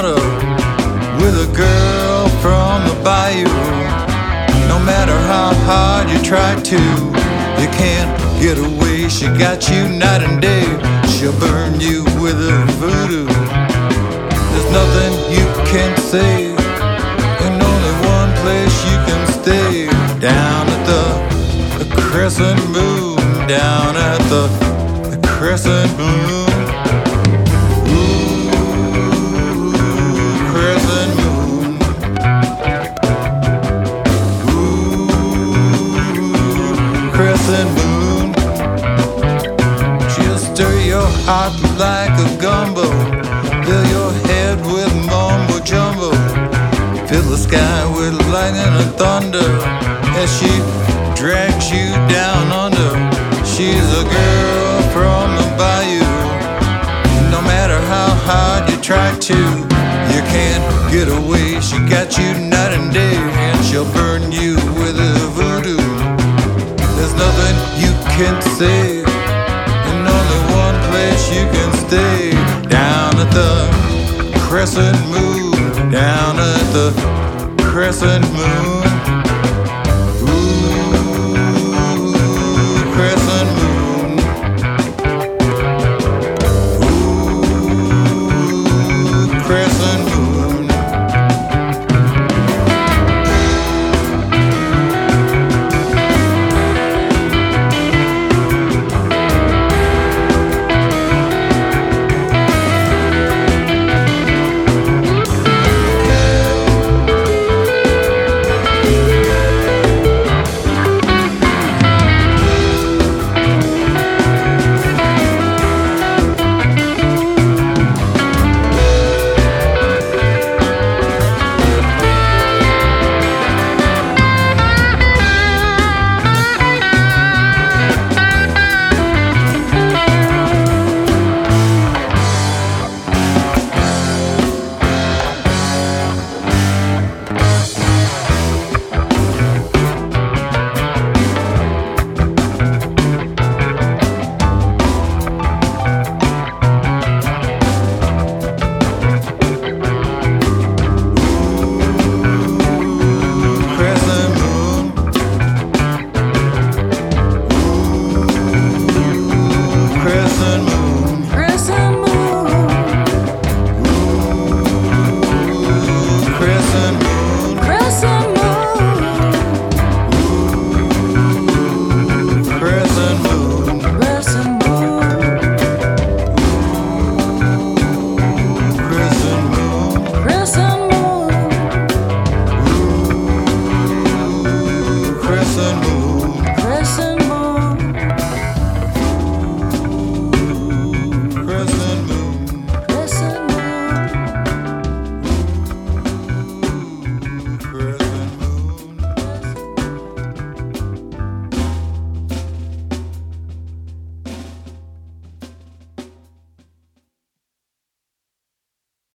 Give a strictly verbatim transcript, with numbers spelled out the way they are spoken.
encounter with a girl from the bayou. No matter how hard you try to, you can't get away. She got you night and day. She'll burn you with her voodoo. There's nothing you can say, and only one place you can stay. Down at the, the crescent moon. Down at the, the crescent moon. Crescent moon, she'll stir your heart like a gumbo, fill your head with mumbo jumbo, fill the sky with lightning and thunder as she drags you down under. She's a girl from the bayou. No matter how hard you try to, you can't get away. She got you night and day, and she'll burn you with her voodoo. There's nothing you can say, and only one place you can stay. Down at the crescent moon, down at the crescent moon.